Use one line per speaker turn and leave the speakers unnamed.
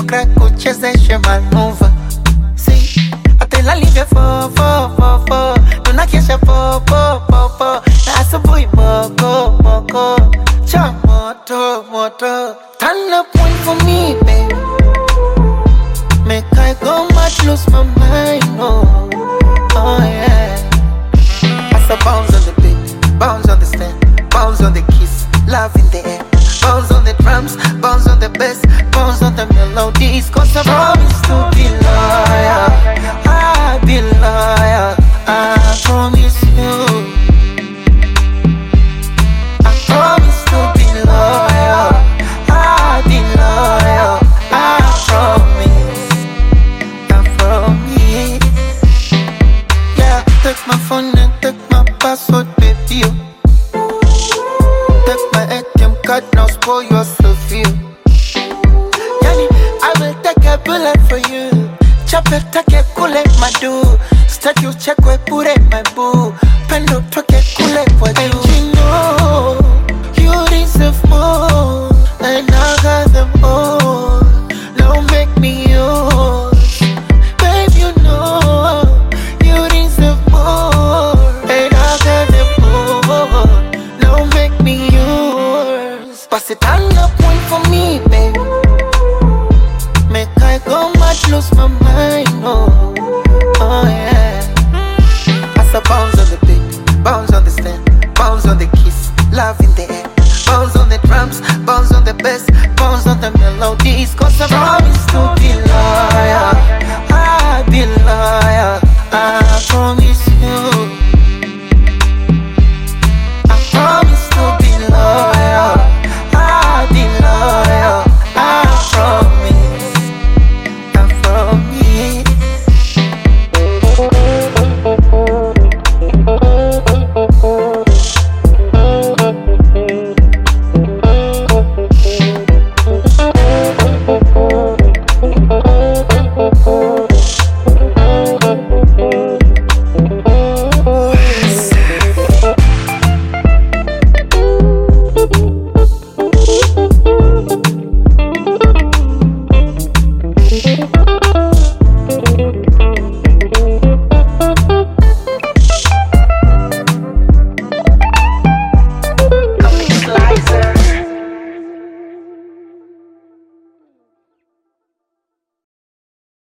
crack uchezeshe manuva. See, atela live fo tunakesha po na asubuhi moko cha moto. Turn up one for me, baby. Make I go mad, lose my mind, oh yeah. As I bounce on the beat, bounce on the stand, bounce on the kiss, love in the air. Bounce on the drums, bounce on the bass, bounce on the melodies. Cause I promise to be loyal, I'll be loyal, I promise you. I promise to be loyal, I'll be loyal, I promise. Yeah, take my phone and take my password, baby. Take my ATM card, now spoil yourself, you. Yani, I will take a bullet for you. Chop it, take a kule, my do. Start you check where put it, my boo. Pendo, take a kule, what you. And you know, you deserve more. And I got them all. Now make me yours. Babe, you know, you deserve more. And I got them all. Now make me yours. Pass it on up one for me, baby. Make I go mad, lose my mind, oh yeah. As I bounce on the beat, bounce on the stand, bounce on the kiss, love in the air. Bounce on the drums, bounce on the bass, bounce on the melodies. Cause I promise